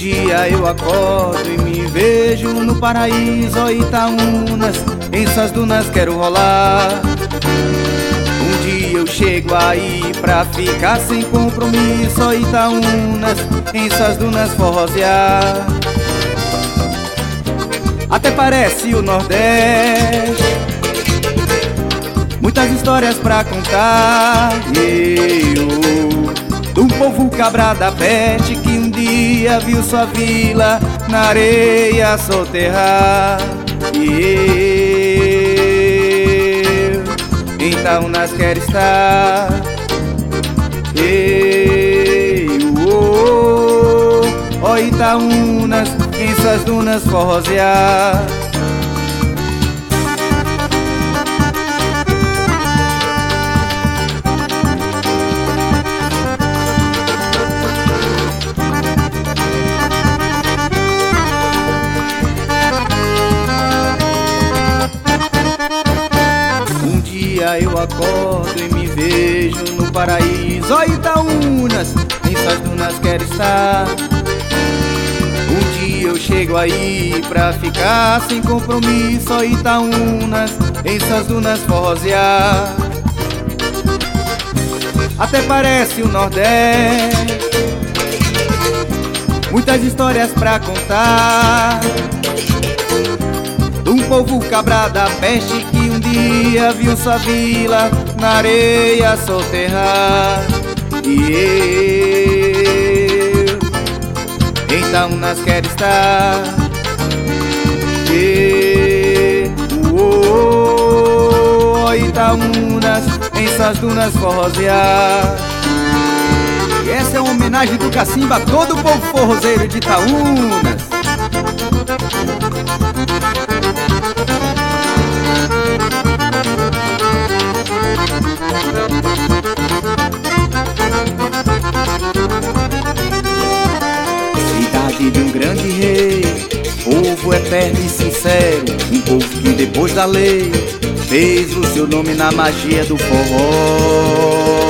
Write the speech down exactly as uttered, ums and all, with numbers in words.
dia eu acordo e me vejo no paraíso, ó Itaúnas, em suas dunas quero rolar. Um dia eu chego aí pra ficar sem compromisso, ó Itaúnas, em suas dunas forrosear. Até parece o Nordeste, muitas histórias pra contar. Eu, de um povo cabra da peste que um dia viu sua vila na areia soterrar. E eu, então nas quero estar. Eu, oh, ó Itaúnas, em suas dunas forrosear. Eu acordo e me vejo no paraíso, ó Itaúnas, em suas dunas quero estar. Um dia eu chego aí pra ficar sem compromisso, ó Itaúnas, em suas dunas forrosear. Até parece o Nordeste, muitas histórias pra contar. De um povo cabra da peste que um dia viu sua vila na areia soterrar. E eu, então nas quero estar. E oh, oh, Itaúnas, em suas dunas forrosear. E essa é uma homenagem do Cacimba a todo o povo forrozeiro de Itaúnas. Cidade de um grande rei, povo eterno e sincero, um povo que depois da lei fez o seu nome na magia do forró.